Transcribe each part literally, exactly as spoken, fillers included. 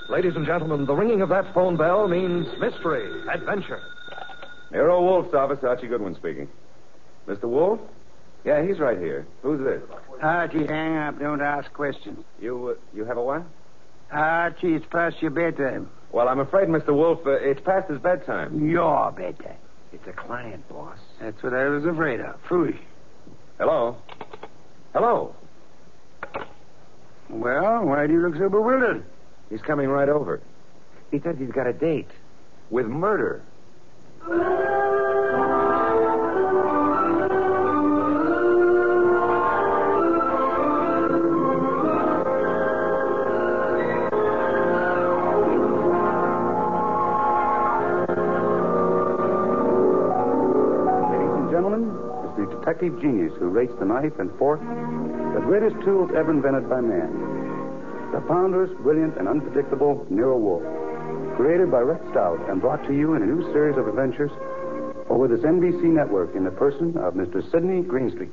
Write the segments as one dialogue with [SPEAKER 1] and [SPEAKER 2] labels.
[SPEAKER 1] Ladies and gentlemen, the ringing of that phone bell means mystery, adventure.
[SPEAKER 2] Nero Wolf's office, Archie Goodwin speaking. Mister Wolf? Yeah, he's right here. Who's this?
[SPEAKER 3] Archie, hang up. Don't ask questions.
[SPEAKER 2] You, uh, you have a what?
[SPEAKER 3] Archie, it's past your bedtime.
[SPEAKER 2] Well, I'm afraid, Mister Wolf, uh, it's past his bedtime.
[SPEAKER 3] Your bedtime.
[SPEAKER 4] It's a client, boss.
[SPEAKER 3] That's what I was afraid of. Phooey.
[SPEAKER 2] Hello? Hello?
[SPEAKER 3] Well, why do you look so bewildered?
[SPEAKER 2] He's coming right over. He says he's got a date with murder.
[SPEAKER 5] Detective genius who rates the knife and fork, the greatest tools ever invented by man. The ponderous, brilliant, and unpredictable Nero Wolfe. Created by Rex Stout and brought to you in a new series of adventures over this N B C network in the person of Mister Sidney Greenstreet.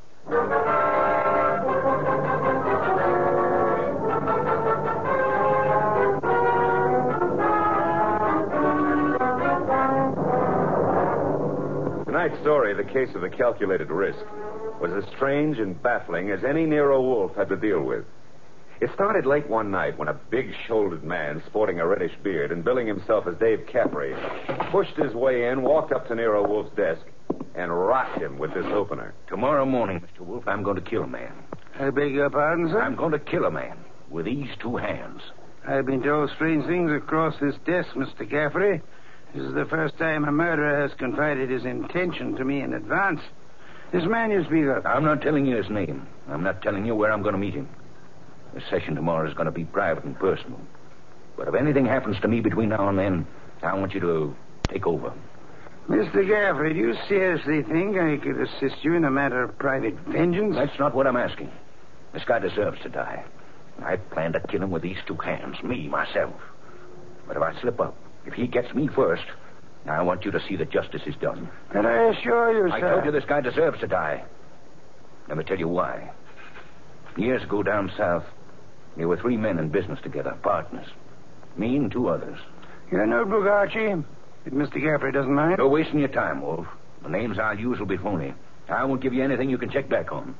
[SPEAKER 2] Tonight's story, The Case of the Calculated Risk, was as strange and baffling as any Nero Wolfe had to deal with. It started late one night when a big-shouldered man, sporting a reddish beard and billing himself as Dave Caffrey, pushed his way in, walked up to Nero Wolfe's desk, and rocked him with this opener.
[SPEAKER 4] Tomorrow morning, Mister Wolfe, I'm going to kill a man.
[SPEAKER 3] I beg your pardon, sir?
[SPEAKER 4] I'm going to kill a man with these two hands.
[SPEAKER 3] I've been told strange things across this desk, Mister Caffrey. This is the first time a murderer has confided his intention to me in advance. This man you speak of.
[SPEAKER 4] I'm not telling you his name. I'm not telling you where I'm going to meet him. The session tomorrow is going to be private and personal. But if anything happens to me between now and then, I want you to take over.
[SPEAKER 3] Mister Caffrey, do you seriously think I could assist you in a matter of private vengeance?
[SPEAKER 4] That's not what I'm asking. This guy deserves to die. I plan to kill him with these two hands, me, myself. But if I slip up, if he gets me first, I want you to see that justice is done.
[SPEAKER 3] And I assure you,
[SPEAKER 4] I
[SPEAKER 3] sir...
[SPEAKER 4] I told you this guy deserves to die. Let me tell you why. Years ago down south, there were three men in business together, partners. Me and two others.
[SPEAKER 3] Your notebook, Archie? If Mister Caffrey doesn't mind.
[SPEAKER 4] You're wasting your time, Wolf. The names I'll use will be phony. I won't give you anything you can check back on.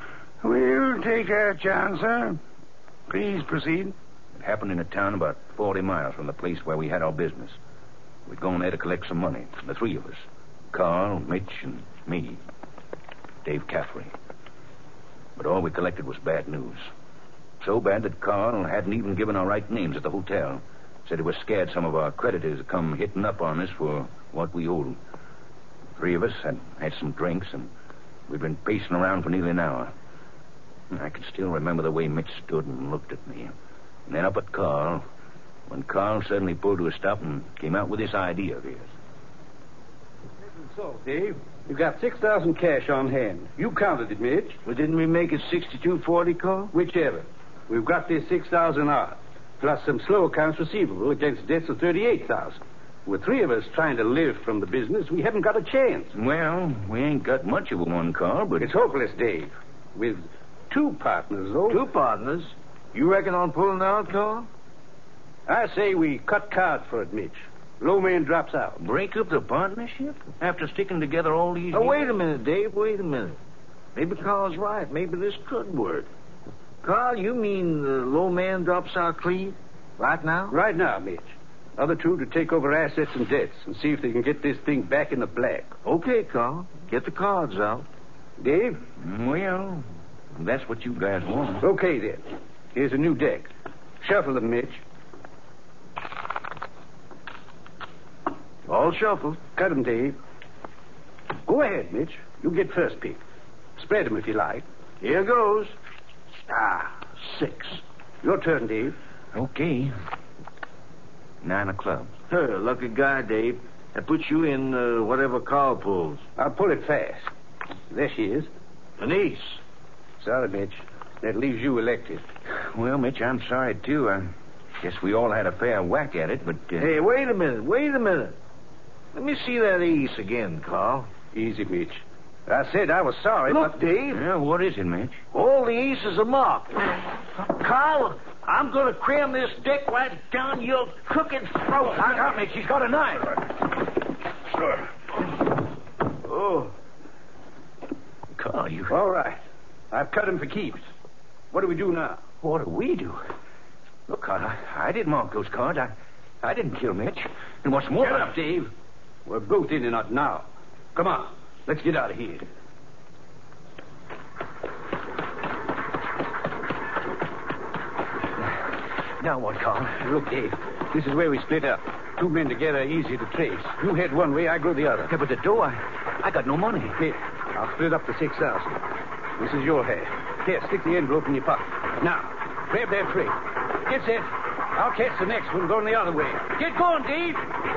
[SPEAKER 3] We'll take our chance, sir. Please proceed.
[SPEAKER 4] It happened in a town about forty miles from the place where we had our business. We'd gone there to collect some money, the three of us. Carl, Mitch, and me. Dave Caffrey. But all we collected was bad news. So bad that Carl hadn't even given our right names at the hotel. Said he was scared some of our creditors would come hitting up on us for what we owed. Three of us had had some drinks, and we'd been pacing around for nearly an hour. I can still remember the way Mitch stood and looked at me. And then up at Carl, when Carl suddenly pulled to a stop and came out with this idea of his.
[SPEAKER 5] So, Dave, you got six thousand cash on hand. You counted it, Mitch.
[SPEAKER 3] Well, didn't we make it sixty-two forty, Carl?
[SPEAKER 5] Whichever. We've got this six thousand odd, plus some slow accounts receivable against debts of thirty-eight thousand. With three of us trying to live from the business, we haven't got a chance.
[SPEAKER 4] Well, we ain't got much of a one, Carl, but...
[SPEAKER 5] It's hopeless, Dave. With two partners, though.
[SPEAKER 3] Two partners? You reckon on pulling out, Carl?
[SPEAKER 5] I say we cut cards for it, Mitch. Low man drops out.
[SPEAKER 4] Break up the partnership? After sticking together all these
[SPEAKER 3] Oh,
[SPEAKER 4] years?
[SPEAKER 3] wait a minute, Dave. Wait a minute. Maybe Carl's right. Maybe this could work. Carl, you mean the low man drops out clean? Right now?
[SPEAKER 5] Right now, Mitch. Other two to take over assets and debts and see if they can get this thing back in the black.
[SPEAKER 3] Okay, Carl. Get the cards out.
[SPEAKER 5] Dave?
[SPEAKER 4] Well, that's what you guys want.
[SPEAKER 5] Okay, then. Here's a new deck. Shuffle them, Mitch.
[SPEAKER 3] All shuffled.
[SPEAKER 5] Cut them, Dave. Go ahead, Mitch. You get first pick. Spread them if you like.
[SPEAKER 3] Here goes.
[SPEAKER 5] Ah, six. Your turn, Dave.
[SPEAKER 4] Okay. Nine of clubs.
[SPEAKER 3] Huh, lucky guy, Dave. That puts you in uh, whatever Carl pulls.
[SPEAKER 5] I'll pull it fast. There she is.
[SPEAKER 3] An ace.
[SPEAKER 5] Sorry, Mitch. That leaves you elected.
[SPEAKER 4] Well, Mitch, I'm sorry, too. I guess we all had a fair whack at it, but... Uh...
[SPEAKER 3] Hey, wait a minute. Wait a minute. Let me see that ace again, Carl.
[SPEAKER 5] Easy, Mitch. I said I was sorry,
[SPEAKER 3] Look,
[SPEAKER 5] but...
[SPEAKER 3] Dave.
[SPEAKER 4] Yeah, what is it, Mitch?
[SPEAKER 3] All the aces are marked. Carl,
[SPEAKER 4] I'm going to cram this dick right down your crooked throat. I got me. She's got a knife.
[SPEAKER 3] Sure. Oh.
[SPEAKER 4] Carl, you...
[SPEAKER 3] All right. I've cut him for keeps. What do we do now?
[SPEAKER 4] What do we do? Look, Carl, I, I didn't mark those cards. I, I didn't kill Mitch. And what's more...
[SPEAKER 3] Get up, Dave. We're both in and out now. Come on. Let's get out of here.
[SPEAKER 4] Now what, Carl?
[SPEAKER 3] Look, Dave, this is where we split up. Two men together, easy to trace. You head one way, I go the other.
[SPEAKER 4] Yeah, but the dough, I, I got no money.
[SPEAKER 3] Here, I'll split up the six thousand. This is your hair. Here, stick the envelope in your pocket. Now, grab that tray. Get set. I'll catch the next one going the other way. Get going, Dave.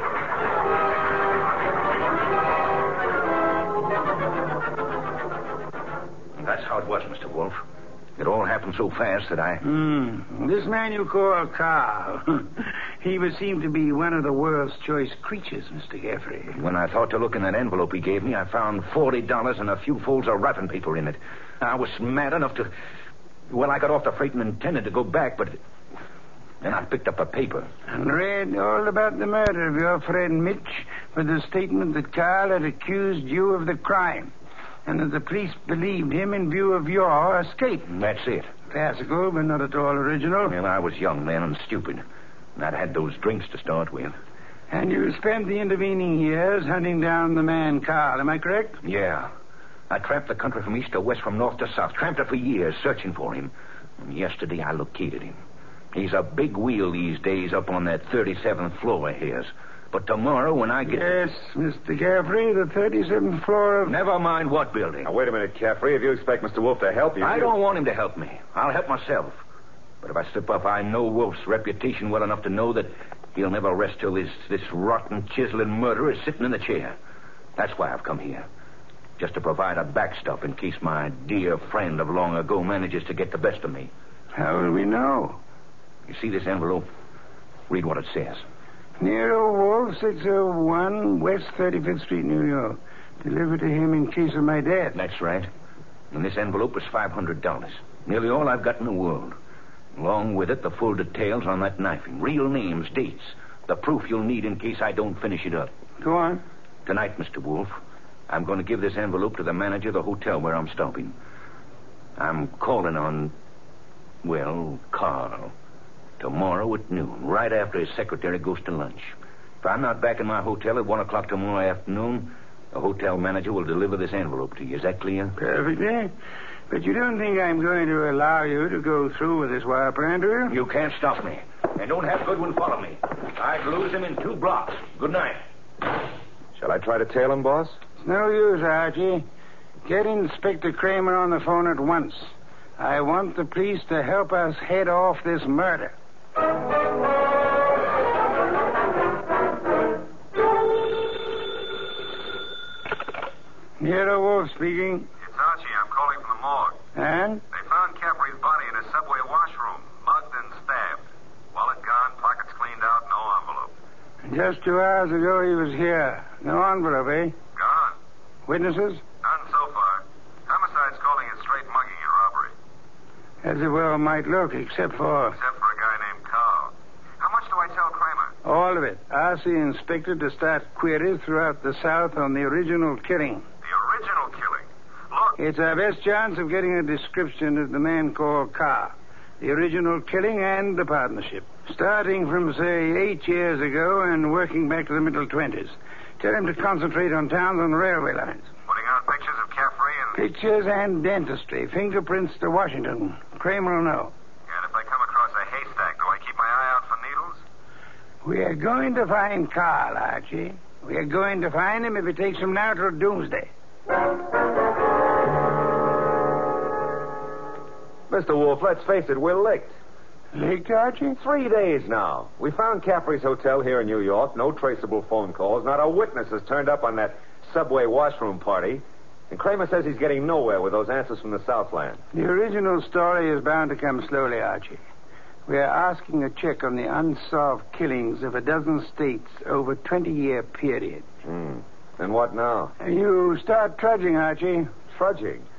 [SPEAKER 4] That's how it was, Mister Wolf. It all happened so fast that I...
[SPEAKER 3] Hmm. This man you call Carl, he would seem to be one of the world's choice creatures, Mister Gaffrey.
[SPEAKER 4] When I thought to look in that envelope he gave me, I found forty dollars and a few folds of wrapping paper in it. I was mad enough to... Well, I got off the freight and intended to go back, but... Then I picked up a paper.
[SPEAKER 3] And read all about the murder of your friend Mitch with the statement that Carl had accused you of the crime. And that the police believed him in view of your escape.
[SPEAKER 4] That's it.
[SPEAKER 3] Classical, but not at all original.
[SPEAKER 4] Well, I was young then and stupid. And I'd had those drinks to start with.
[SPEAKER 3] And you spent the intervening years hunting down the man Carl, am I correct?
[SPEAKER 4] Yeah. I tramped the country from east to west, from north to south. Tramped it for years, searching for him. And yesterday I located him. He's a big wheel these days up on that thirty-seventh floor of his. But tomorrow when I get...
[SPEAKER 3] Yes, Mister Gaffrey, the thirty-seventh floor of...
[SPEAKER 4] Never mind what building.
[SPEAKER 2] Now, wait a minute, Caffrey. If you expect Mister Wolf to help you...
[SPEAKER 4] I
[SPEAKER 2] you...
[SPEAKER 4] don't want him to help me. I'll help myself. But if I slip up, I know Wolf's reputation well enough to know that he'll never rest till this, this rotten, chiseling murderer is sitting in the chair. That's why I've come here. Just to provide a backstop in case my dear friend of long ago manages to get the best of me.
[SPEAKER 3] How will we know?
[SPEAKER 4] You see this envelope? Read what it says.
[SPEAKER 3] Nero Wolf, six oh one West thirty-fifth Street, New York. Delivered to him in case of my death.
[SPEAKER 4] That's right. And this envelope was five hundred dollars. Nearly all I've got in the world. Along with it, the full details on that knifing. Real names, dates. The proof you'll need in case I don't finish it up.
[SPEAKER 3] Go on.
[SPEAKER 4] Tonight, Mister Wolf, I'm going to give this envelope to the manager of the hotel where I'm stopping. I'm calling on, well, Carl. Tomorrow at noon, right after his secretary goes to lunch. If I'm not back in my hotel at one o'clock tomorrow afternoon, the hotel manager will deliver this envelope to you. Is that clear?
[SPEAKER 3] Perfectly. But you don't think I'm going to allow you to go through with this wire plan, do you?
[SPEAKER 4] You can't stop me. And don't have Goodwin follow me. I'd lose him in two blocks. Good night.
[SPEAKER 2] Shall I try to tail him, boss?
[SPEAKER 3] It's no use, Archie. Get Inspector Kramer on the phone at once. I want the police to help us head off this murder. Nero Wolf speaking.
[SPEAKER 6] It's Archie. I'm calling from the morgue.
[SPEAKER 3] And?
[SPEAKER 6] They found Caffrey's body in a subway washroom, mugged and stabbed. Wallet gone, pockets cleaned out, no envelope.
[SPEAKER 3] Just two hours ago he was here. No envelope, eh?
[SPEAKER 6] Gone.
[SPEAKER 3] Witnesses?
[SPEAKER 6] None so far. Homicide's calling it straight mugging and robbery.
[SPEAKER 3] As it well might look, except for...
[SPEAKER 6] Except for a guy named Carl. How much do I tell Kramer?
[SPEAKER 3] All of it. Ask the inspector to start queries throughout the South on the original killing.
[SPEAKER 6] The original killing? Look.
[SPEAKER 3] It's our best chance of getting a description of the man called Carl. The original killing and the partnership. Starting from, say, eight years ago and working back to the middle twenties. Tell him to concentrate on towns and railway lines.
[SPEAKER 6] Putting out pictures of Caffrey and...
[SPEAKER 3] Pictures and dentistry. Fingerprints to Washington. Kramer will know.
[SPEAKER 6] And if I come across a haystack, do I keep my eye out for needles?
[SPEAKER 3] We are going to find Carl, Archie. We are going to find him if it takes him now till doomsday.
[SPEAKER 2] Mister Wolf, let's face it, we're licked.
[SPEAKER 3] Licked, Archie?
[SPEAKER 2] Three days now. We found Caffrey's hotel here in New York. No traceable phone calls. Not a witness has turned up on that subway washroom party. And Kramer says he's getting nowhere with those answers from the Southland.
[SPEAKER 3] The original story is bound to come slowly, Archie. We are asking a check on the unsolved killings of a dozen states over a twenty-year period.
[SPEAKER 2] Hmm. And what now?
[SPEAKER 3] You start trudging, Archie.
[SPEAKER 2] Trudging?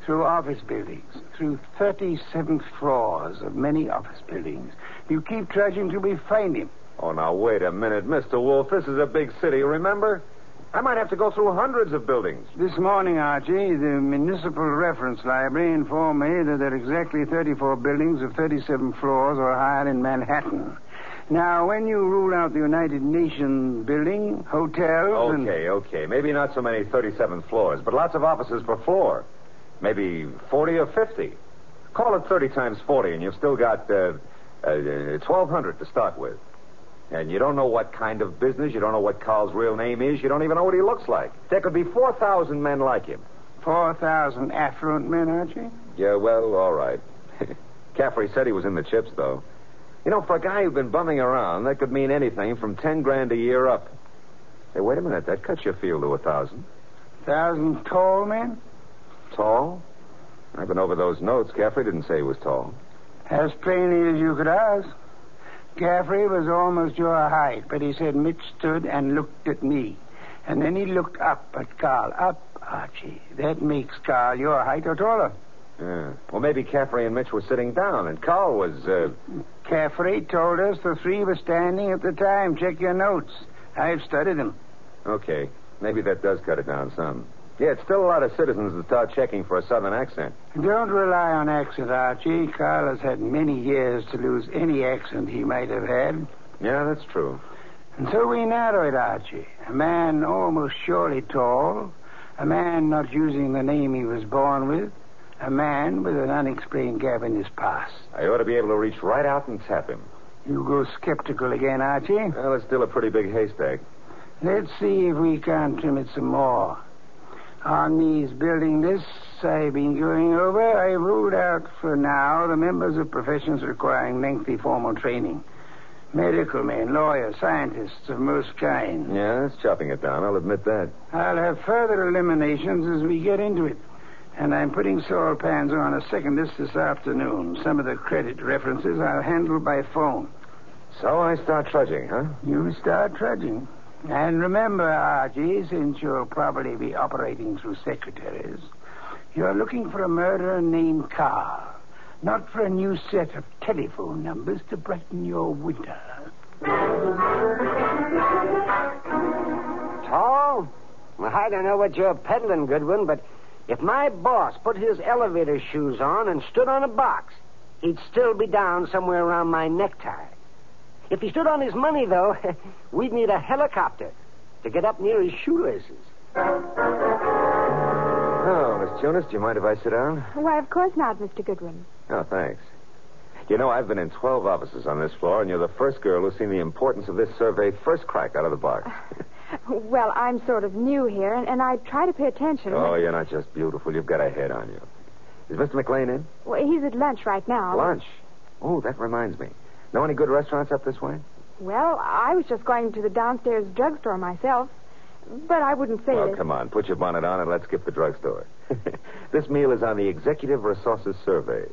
[SPEAKER 3] through office buildings, through thirty-seven floors of many office buildings. You keep trudging till we find him.
[SPEAKER 2] Oh, now, wait a minute, Mister Wolf. This is a big city, remember? I might have to go through hundreds of buildings.
[SPEAKER 3] This morning, Archie, the Municipal Reference Library informed me that there are exactly thirty-four buildings of thirty-seven floors or higher in Manhattan. Now, when you rule out the United Nations building, hotels, and...
[SPEAKER 2] Okay, okay. Maybe not so many thirty-seven floors, but lots of offices per floor. Maybe forty or fifty. Call it thirty times forty, and you've still got uh, uh, twelve hundred to start with. And you don't know what kind of business, you don't know what Carl's real name is, you don't even know what he looks like. There could be four thousand men like him.
[SPEAKER 3] four thousand affluent men, Archie?
[SPEAKER 2] Yeah, well, all right. Caffrey said he was in the chips, though. You know, for a guy who'd been bumming around, that could mean anything from ten grand a year up. Hey, wait a minute. That cuts your field to a thousand.
[SPEAKER 3] Thousand tall men?
[SPEAKER 2] Tall? I've been over those notes. Caffrey didn't say he was tall.
[SPEAKER 3] As plainly as you could ask. Caffrey was almost your height, but he said Mitch stood and looked at me. And then he looked up at Carl. Up, Archie. That makes Carl your height or taller.
[SPEAKER 2] Yeah. Well, maybe Caffrey and Mitch were sitting down, and Carl was, uh...
[SPEAKER 3] Caffrey told us the three were standing at the time. Check your notes. I've studied them.
[SPEAKER 2] Okay. Maybe that does cut it down some. Yeah, it's still a lot of citizens that start checking for a southern accent.
[SPEAKER 3] Don't rely on accent, Archie. Carl has had many years to lose any accent he might have had.
[SPEAKER 2] Yeah, that's true.
[SPEAKER 3] And so we narrow it, Archie. A man almost surely tall. A man not using the name he was born with. A man with an unexplained gap in his past.
[SPEAKER 2] I ought to be able to reach right out and tap him.
[SPEAKER 3] You go skeptical again, Archie?
[SPEAKER 2] Well, it's still a pretty big haystack.
[SPEAKER 3] Let's see if we can't trim it some more. On these building lists I've been going over, I ruled out for now the members of professions requiring lengthy formal training. Medical men, lawyers, scientists of most kinds.
[SPEAKER 2] Yeah, that's chopping it down, I'll admit that.
[SPEAKER 3] I'll have further eliminations as we get into it. And I'm putting Saul Pans on a second list this afternoon. Some of the credit references I'll handle by phone.
[SPEAKER 2] So I start trudging, huh?
[SPEAKER 3] You start trudging. And remember, Archie, since you'll probably be operating through secretaries, you're looking for a murderer named Carl, not for a new set of telephone numbers to brighten your winter.
[SPEAKER 7] Tall? Well, I don't know what you're peddling, Goodwin, but if my boss put his elevator shoes on and stood on a box, he'd still be down somewhere around my necktie. If he stood on his money, though, we'd need a helicopter to get up near his shoelaces.
[SPEAKER 2] Oh, Miss Jonas, do you mind if I sit down?
[SPEAKER 8] Why, of course not, Mister Goodwin.
[SPEAKER 2] Oh, thanks. You know, I've been in twelve offices on this floor, and you're the first girl who's seen the importance of this survey first crack out of the box.
[SPEAKER 8] Well, I'm sort of new here, and, and I try to pay attention.
[SPEAKER 2] Oh, you're not just beautiful. You've got a head on you. Is Mister McLean in?
[SPEAKER 8] Well, he's at lunch right now.
[SPEAKER 2] Lunch? Oh, that reminds me. Know any good restaurants up this way?
[SPEAKER 8] Well, I was just going to the downstairs drugstore myself, but I wouldn't say
[SPEAKER 2] Oh,
[SPEAKER 8] that...
[SPEAKER 2] come on. Put your bonnet on and let's skip the drugstore. This meal is on the Executive Resources Survey.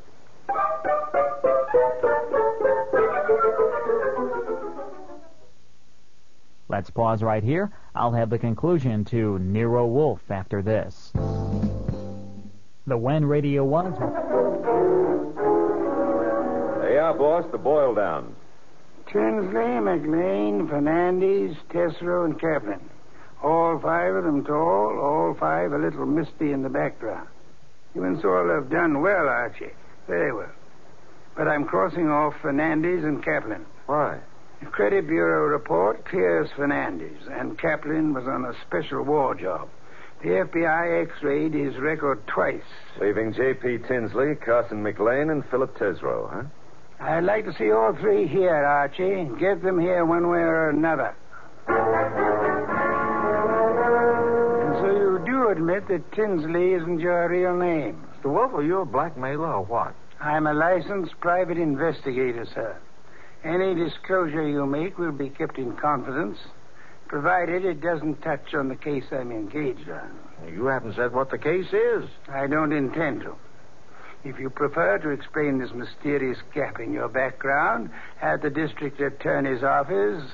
[SPEAKER 9] Let's pause right here. I'll have the conclusion to Nero Wolfe after this. The When Radio was...
[SPEAKER 2] Hey, yeah, boss, the boil down.
[SPEAKER 3] Tinsley, McLean, Fernandez, Tesreau, and Kaplan. All five of them tall, all five a little misty in the background. You and Saul have done well, Archie. Very well. But I'm crossing off Fernandez and Kaplan.
[SPEAKER 2] Why?
[SPEAKER 3] The Credit Bureau report clears Fernandez, and Kaplan was on a special war job. The F B I x-rayed his record twice.
[SPEAKER 2] Leaving J P. Tinsley, Carson McLean, and Philip Tesreau, huh?
[SPEAKER 3] I'd like to see all three here, Archie. Get them here one way or another. And so you do admit that Tinsley isn't your real name.
[SPEAKER 1] Mister Wolf, are you a blackmailer or what?
[SPEAKER 3] I'm a licensed private investigator, sir. Any disclosure you make will be kept in confidence, provided it doesn't touch on the case I'm engaged on.
[SPEAKER 1] You haven't said what the case is.
[SPEAKER 3] I don't intend to. If you prefer to explain this mysterious gap in your background at the district attorney's office...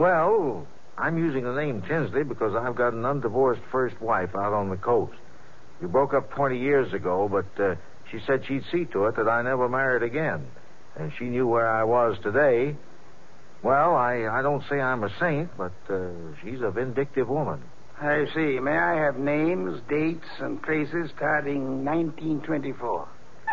[SPEAKER 1] Well, I'm using the name Tinsley because I've got an undivorced first wife out on the coast.
[SPEAKER 10] We broke up twenty years ago, but uh, she said she'd see to it that I never married again. And she knew where I was today. Well, I, I don't say I'm a saint, but uh, she's a vindictive woman.
[SPEAKER 3] I see. May I have names, dates, and places starting nineteen twenty-four?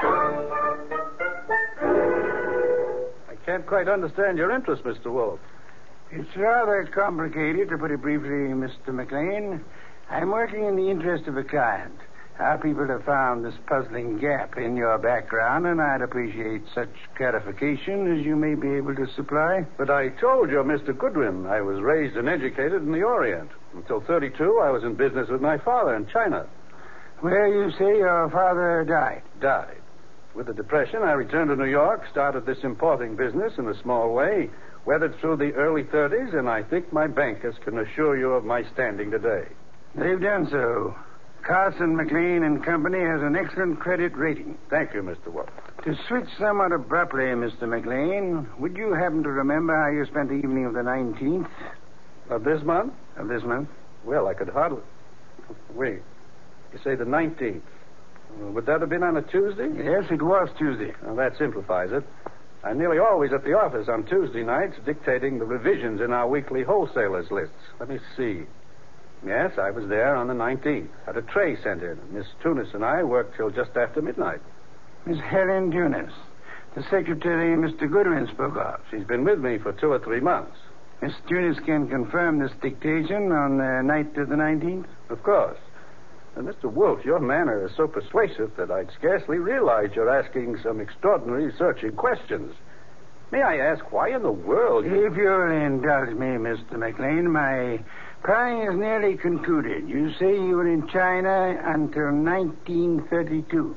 [SPEAKER 5] I can't quite understand your interest, Mister Wolf.
[SPEAKER 3] It's rather complicated, to put it briefly, Mister McLean. I'm working in the interest of a client. Our people have found this puzzling gap in your background, and I'd appreciate such clarification as you may be able to supply.
[SPEAKER 5] But I told you, Mister Goodwin, I was raised and educated in the Orient. Until thirty-two, I was in business with my father in China.
[SPEAKER 3] Where you say your father died?
[SPEAKER 5] Died. With the Depression, I returned to New York, started this importing business in a small way, weathered through the early thirties, and I think my bankers can assure you of my standing today.
[SPEAKER 3] They've done so. Carson, McLean and Company has an excellent credit rating.
[SPEAKER 5] Thank you, Mister Wolf.
[SPEAKER 3] To switch somewhat abruptly, Mister McLean, would you happen to remember how you spent the evening of the nineteenth?
[SPEAKER 5] Of this month?
[SPEAKER 3] Of this month?
[SPEAKER 5] Well, I could hardly... Wait. You say the nineteenth. Would that have been on a Tuesday?
[SPEAKER 3] Yes, it was Tuesday.
[SPEAKER 5] Well, that simplifies it. I'm nearly always at the office on Tuesday nights dictating the revisions in our weekly wholesalers lists. Let me see. Yes, I was there on the nineteenth. Had a tray sent in. Miss Tunis and I worked till just after midnight.
[SPEAKER 3] Miss Helen Tunis, the secretary Mister Goodwin spoke of.
[SPEAKER 5] She's been with me for two or three months.
[SPEAKER 3] Miss Tunis can confirm this dictation on the night of the nineteenth?
[SPEAKER 5] Of course. And Mister Wolf, your manner is so persuasive that I'd scarcely realize you're asking some extraordinary searching questions. May I ask why in the world... You...
[SPEAKER 3] If you'll indulge me, Mister McLean, my prying is nearly concluded. You say you were in China until nineteen thirty-two.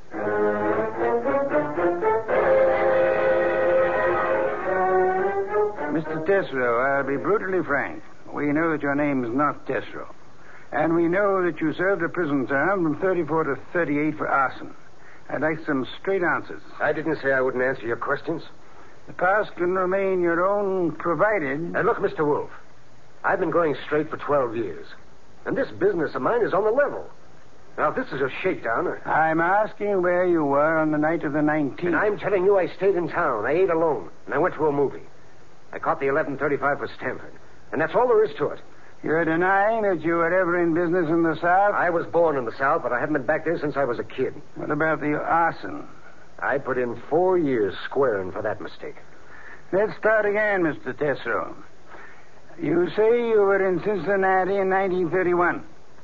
[SPEAKER 3] Mister Tesreau, I'll be brutally frank. We know that your name is not Tesreau. And we know that you served a prison term from thirty-four to thirty-eight for arson. I'd like some straight answers.
[SPEAKER 7] I didn't say I wouldn't answer your questions.
[SPEAKER 3] The past can remain your own, provided...
[SPEAKER 7] And look, Mister Wolf, I've been going straight for twelve years. And this business of mine is on the level. Now, if this is a shakedown... Or...
[SPEAKER 3] I'm asking where you were on the night of the nineteenth.
[SPEAKER 7] And I'm telling you I stayed in town. I ate alone. And I went to a movie. I caught the eleven thirty-five for Stanford. And that's all there is to it.
[SPEAKER 3] You're denying that you were ever in business in the South?
[SPEAKER 7] I was born in the South, but I haven't been back there since I was a kid.
[SPEAKER 3] What about the arson?
[SPEAKER 7] I put in four years squaring for that mistake.
[SPEAKER 3] Let's start again, Mister Tesreau. You say you were in Cincinnati in nineteen thirty-one.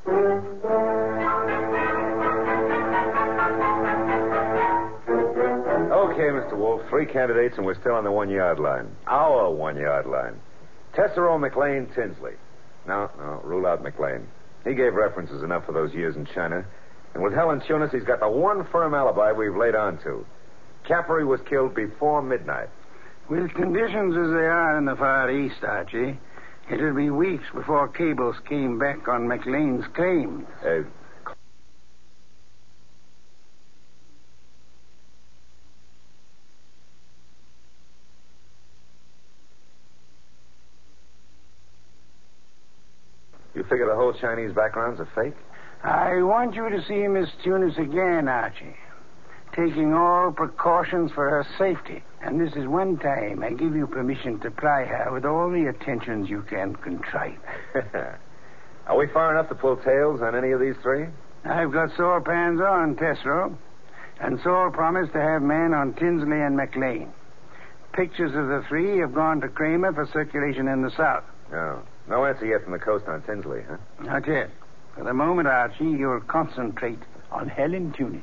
[SPEAKER 2] Okay, Mister Wolf, three candidates and we're still on the one-yard line. Our one-yard line. Tesreau, McLean, Tinsley. No, no, rule out McLean. He gave references enough for those years in China. And with Helen Tunis, he's got the one firm alibi we've laid on to. Caffrey was killed before midnight.
[SPEAKER 3] With conditions as they are in the Far East, Archie, it'll be weeks before cables came back on McLean's claim.
[SPEAKER 2] Uh, You figure the whole Chinese background's a fake?
[SPEAKER 3] I want you to see Miss Tunis again, Archie. Taking all precautions for her safety. And this is one time I give you permission to ply her with all the attentions you can contrive.
[SPEAKER 2] Are we far enough to pull tails on any of these three?
[SPEAKER 3] I've got sore pans on, Tesreau. And Saul promised to have men on Tinsley and McLean. Pictures of the three have gone to Kramer for circulation in the South.
[SPEAKER 2] No. No answer yet from the coast on Tinsley, huh?
[SPEAKER 3] Not yet. For the moment, Archie, you'll concentrate on Helen Tunis.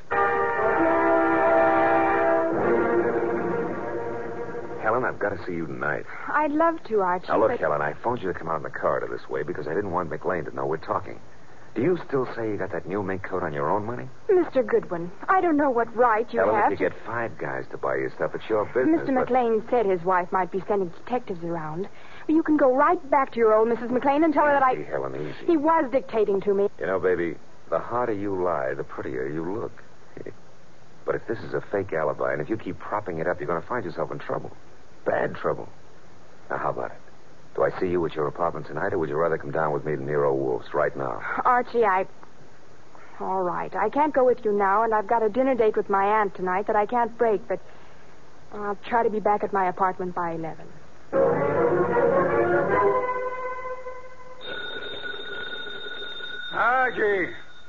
[SPEAKER 2] Helen, I've got to see you tonight.
[SPEAKER 8] I'd love to, Archie.
[SPEAKER 2] Now, look,
[SPEAKER 8] but...
[SPEAKER 2] Helen, I phoned you to come out in the corridor this way because I didn't want McLean to know we're talking. Do you still say you got that new mink coat on your own money?
[SPEAKER 8] Mister Goodwin, I don't know what right you
[SPEAKER 2] Helen,
[SPEAKER 8] have
[SPEAKER 2] if you
[SPEAKER 8] to...
[SPEAKER 2] get five guys to buy your stuff, it's your business.
[SPEAKER 8] Mister
[SPEAKER 2] but...
[SPEAKER 8] McLean said his wife might be sending detectives around. You can go right back to your old Missus McLean and tell her that I...
[SPEAKER 2] Easy, Helen, easy.
[SPEAKER 8] He was dictating to me.
[SPEAKER 2] You know, baby, the harder you lie, the prettier you look. But if this is a fake alibi, and if you keep propping it up, you're going to find yourself in trouble. Bad trouble. Now, how about it? Do I see you at your apartment tonight, or would you rather come down with me to Nero Wolf's right now?
[SPEAKER 8] Archie, I... All right. I can't go with you now, and I've got a dinner date with my aunt tonight that I can't break, but I'll try to be back at my apartment by eleven.
[SPEAKER 3] Archie.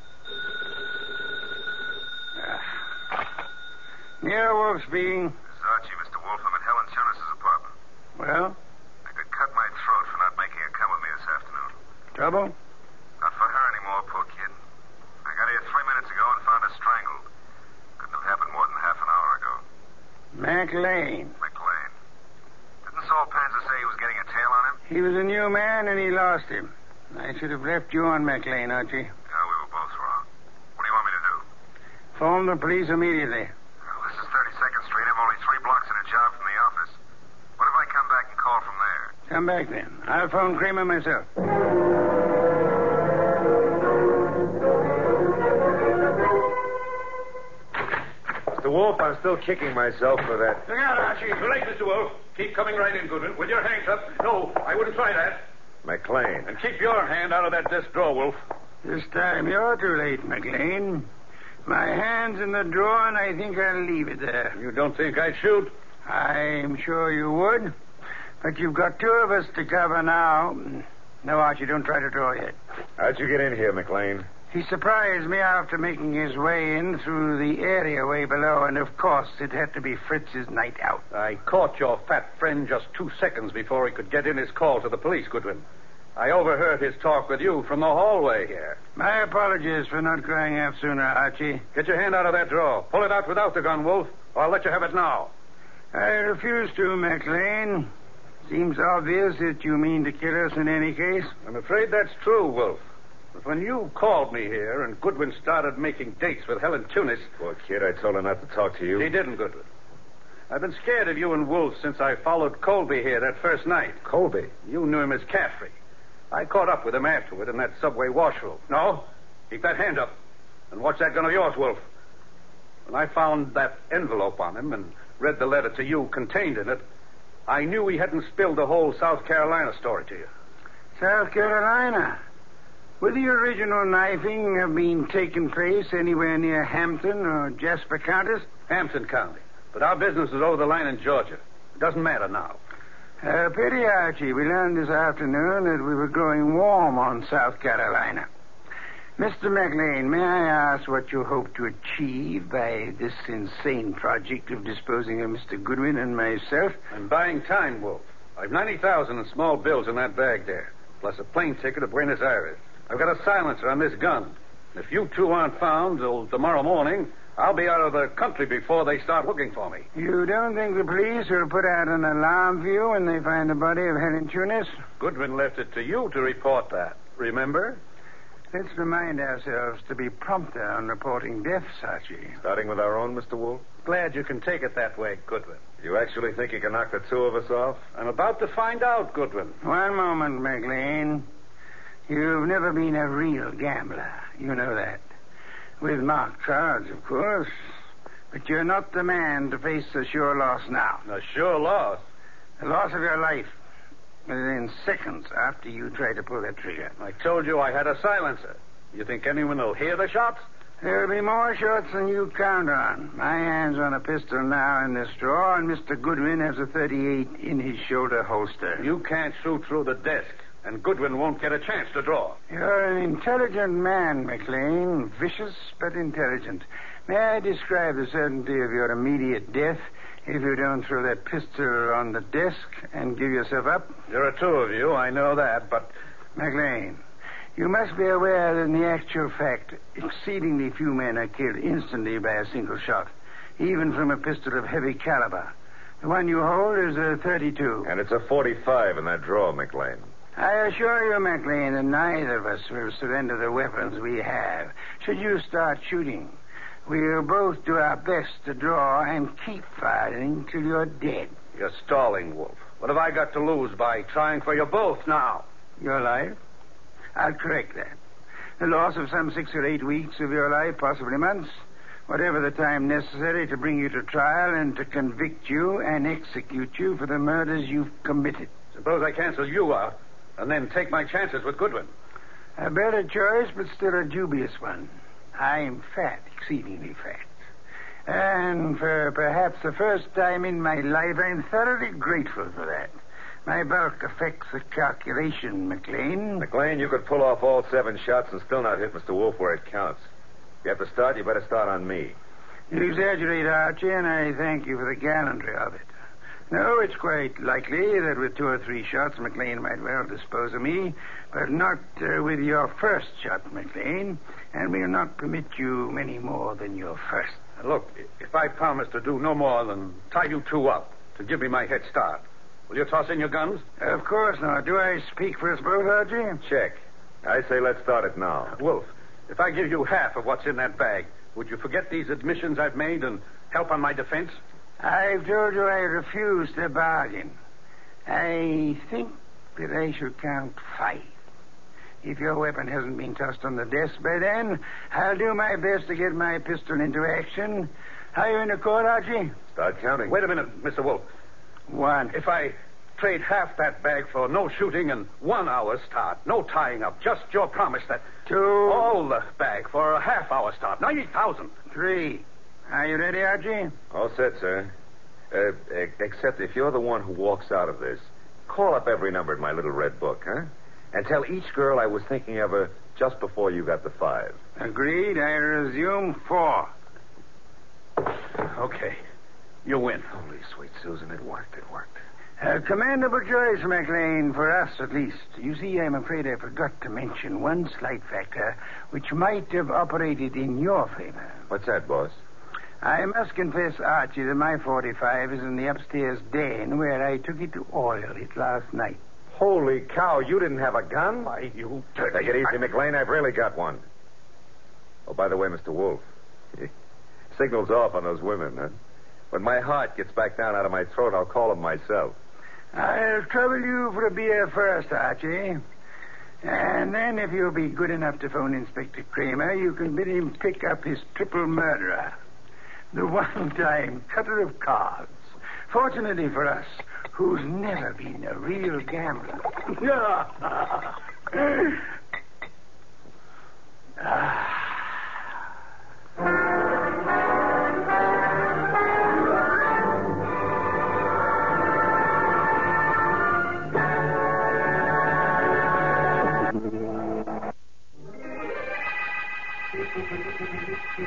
[SPEAKER 3] Nero Wolf speaking.
[SPEAKER 6] This is Archie, Mister Wolf. I'm at Helen Tunis's apartment.
[SPEAKER 3] Well?
[SPEAKER 6] I could cut my throat for not making her come with me this afternoon.
[SPEAKER 3] Trouble?
[SPEAKER 6] Not for her anymore, poor kid. I got here three minutes ago and found her strangled. Couldn't have happened more than half an hour ago.
[SPEAKER 3] McLean.
[SPEAKER 6] McLean. Didn't Saul Panzer say he was getting a tail on him?
[SPEAKER 3] He was a new man, and he lost him. I should have left you on McLean, Archie.
[SPEAKER 6] No, we were both wrong. What do you want me to do?
[SPEAKER 3] Phone the police immediately.
[SPEAKER 6] Well, this is thirty-second Street. I'm only three blocks in a job from the office. What if I come back and call from there?
[SPEAKER 3] Come back then. I'll phone Kramer myself.
[SPEAKER 2] Mister Wolf, I'm still kicking myself for that.
[SPEAKER 11] Look out, Archie. Too late, Mister Wolf. Keep coming right in, Goodwin, with your hands up. No, I wouldn't try that.
[SPEAKER 2] McLean.
[SPEAKER 11] And keep your hand out of that desk drawer, Wolf.
[SPEAKER 3] This time you're too late, McLean. My hand's in the drawer, and I think I'll leave it there.
[SPEAKER 11] You don't think I'd shoot?
[SPEAKER 3] I'm sure you would. But you've got two of us to cover now. No, Archie, don't try to draw yet.
[SPEAKER 2] How'd you get in here, McLean?
[SPEAKER 3] He surprised me after making his way in through the area way below, and of course it had to be Fritz's night out.
[SPEAKER 11] I caught your fat friend just two seconds before he could get in his call to the police, Goodwin. I overheard his talk with you from the hallway here.
[SPEAKER 3] My apologies for not crying out sooner, Archie.
[SPEAKER 11] Get your hand out of that drawer. Pull it out without the gun, Wolf, or I'll let you have it now.
[SPEAKER 3] I refuse to, McLean. Seems obvious that you mean to kill us in any case.
[SPEAKER 11] I'm afraid that's true, Wolf. But when you called me here and Goodwin started making dates with Helen Tunis...
[SPEAKER 2] Poor kid, I told her not to talk to you.
[SPEAKER 11] He didn't, Goodwin. I've been scared of you and Wolf since I followed Colby here that first night.
[SPEAKER 2] Colby?
[SPEAKER 11] You knew him as Caffrey. I caught up with him afterward in that subway washroom. No, keep that hand up. And watch that gun of yours, Wolf. When I found that envelope on him and read the letter to you contained in it, I knew he hadn't spilled the whole South Carolina story to you.
[SPEAKER 3] South Carolina? Would the original knifing have been taking place anywhere near Hampton or Jasper counties?
[SPEAKER 11] Hampton County. But our business is over the line in Georgia. It doesn't matter now.
[SPEAKER 3] Uh, pity, Archie. We learned this afternoon that we were growing warm on South Carolina. Mister McLean, may I ask what you hope to achieve by this insane project of disposing of Mister Goodwin and myself?
[SPEAKER 11] I'm buying time, Wolf. I've ninety thousand in small bills in that bag there, plus a plane ticket to Buenos Aires. I've got a silencer on this gun. If you two aren't found till tomorrow morning, I'll be out of the country before they start looking for me.
[SPEAKER 3] You don't think the police will put out an alarm for you when they find the body of Helen Tunis?
[SPEAKER 11] Goodwin left it to you to report that. Remember?
[SPEAKER 3] Let's remind ourselves to be prompter on reporting deaths, Archie.
[SPEAKER 2] Starting with our own, Mister Wolf?
[SPEAKER 11] Glad you can take it that way, Goodwin.
[SPEAKER 2] You actually think you can knock the two of us off?
[SPEAKER 11] I'm about to find out, Goodwin.
[SPEAKER 3] One moment, McLean. You've never been a real gambler. You know that. With marked cards, of course. But you're not the man to face a sure loss now.
[SPEAKER 11] A sure loss?
[SPEAKER 3] The loss of your life. Within seconds after you try to pull that trigger.
[SPEAKER 11] I told you I had a silencer. You think anyone will hear the shots?
[SPEAKER 3] There'll be more shots than you count on. My hand's on a pistol now in this drawer, and Mister Goodwin has a thirty-eight in his shoulder holster.
[SPEAKER 11] You can't shoot through the desk, and Goodwin won't get a chance to draw.
[SPEAKER 3] You're an intelligent man, McLean. Vicious, but intelligent. May I describe the certainty of your immediate death if you don't throw that pistol on the desk and give yourself up?
[SPEAKER 11] There are two of you, I know that, but...
[SPEAKER 3] McLean, you must be aware that in the actual fact, exceedingly few men are killed instantly by a single shot, even from a pistol of heavy caliber. The one you hold is a thirty-two.
[SPEAKER 2] And it's a forty-five in that drawer, McLean.
[SPEAKER 3] I assure you, McLean, that neither of us will surrender the weapons we have. Should you start shooting, we'll both do our best to draw and keep firing till you're dead.
[SPEAKER 11] You're stalling, Wolf. What have I got to lose by trying for you both now?
[SPEAKER 3] Your life? I'll correct that. The loss of some six or eight weeks of your life, possibly months. Whatever the time necessary to bring you to trial and to convict you and execute you for the murders you've committed.
[SPEAKER 11] Suppose I cancel you out and then take my chances with Goodwin.
[SPEAKER 3] A better choice, but still a dubious one. I'm fat, exceedingly fat. And for perhaps the first time in my life, I'm thoroughly grateful for that. My bulk affects the calculation, McLean.
[SPEAKER 2] McLean, you could pull off all seven shots and still not hit Mister Wolf where it counts. If you have to start, you better start on me.
[SPEAKER 3] You exaggerate, Archie, and I thank you for the gallantry of it. No, it's quite likely that with two or three shots, McLean might well dispose of me, but not uh, with your first shot, McLean, and will not permit you many more than your first.
[SPEAKER 11] Look, if I promise to do no more than tie you two up to give me my head start, will you toss in your guns?
[SPEAKER 3] Of course not. Do I speak for us both, Archie?
[SPEAKER 2] Check. I say let's start it now.
[SPEAKER 11] Wolf, if I give you half of what's in that bag, would you forget these admissions I've made and help on my defense?
[SPEAKER 3] I've told you I refuse to bargain. I think that I should count five. If your weapon hasn't been tossed on the desk by then, I'll do my best to get my pistol into action. Are you in the court, Archie?
[SPEAKER 2] Start counting.
[SPEAKER 11] Wait a minute, Mister Wolf.
[SPEAKER 3] One.
[SPEAKER 11] If I trade half that bag for no shooting and one hour's start, no tying up, just your promise that...
[SPEAKER 3] Two.
[SPEAKER 11] All the bag for a half hour start, ninety thousand.
[SPEAKER 3] Three. Are you ready, Archie?
[SPEAKER 2] All set, sir. Uh, except if you're the one who walks out of this, call up every number in my little red book, huh? And tell each girl I was thinking of her just before you got the five.
[SPEAKER 3] Agreed. I resume four.
[SPEAKER 11] Okay. You win.
[SPEAKER 2] Holy sweet Susan, it worked, it worked.
[SPEAKER 3] A commendable choice, McLean, for us at least. You see, I'm afraid I forgot to mention one slight factor which might have operated in your favor.
[SPEAKER 2] What's that, boss?
[SPEAKER 3] I must confess, Archie, that my forty-five is in the upstairs den where I took it to oil it last night.
[SPEAKER 2] Holy cow, you didn't have a gun?
[SPEAKER 3] Why, you...
[SPEAKER 2] Take it easy, McLean. I've really got one. Oh, by the way, Mister Wolf, signal's off on those women, huh? When my heart gets back down out of my throat, I'll call them myself.
[SPEAKER 3] I'll trouble you for a beer first, Archie. And then, if you'll be good enough to phone Inspector Kramer, you can bid him pick up his triple murderer. The one-time cutter of cards. Fortunately for us, who's never been a real gambler.